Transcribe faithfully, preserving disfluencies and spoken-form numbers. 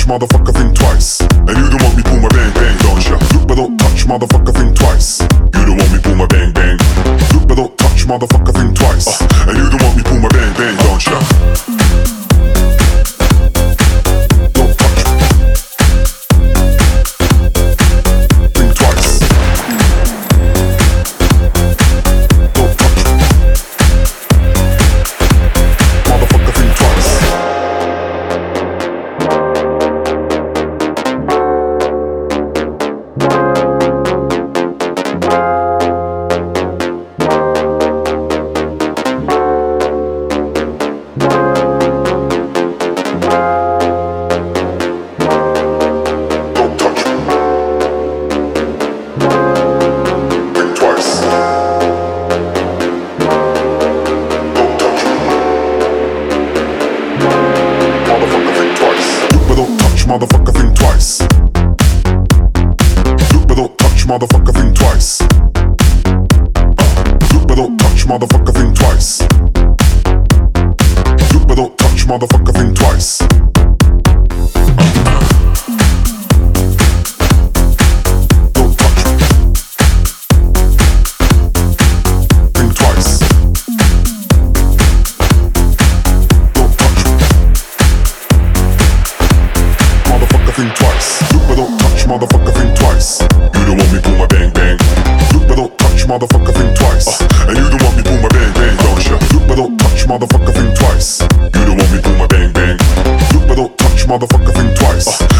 touch, motherfucker, think twice. And you don't want me pull my bang bang, don't ya? Look but don't touch, motherfucker, think twice. You don't want me pull my bang bang. Look but don't touch, motherfucker, think twice. uh, And you don't want me pull my bang bang, don't ya? Don't touch. Think twice. Don't touch. Motherfucker, think twice. Motherfucker, think twice. Look but don't touch, motherfucker, think twice. uh, Look but don't touch, motherfucker, think twice. Look but don't touch, motherfucker, think twice. Don't touch. Think twice. Don't touch. Think twice. Look but don't touch, motherfucker, think twice. You don't want me pull my bang bang. Look but don't touch, motherfucker, think twice. uh, And you don't want me pull my bang bang, don't ya? Look but don't touch, motherfucker, think twice. You don't want me pull my bang bang. Look but don't touch, motherfucker, think twice. uh,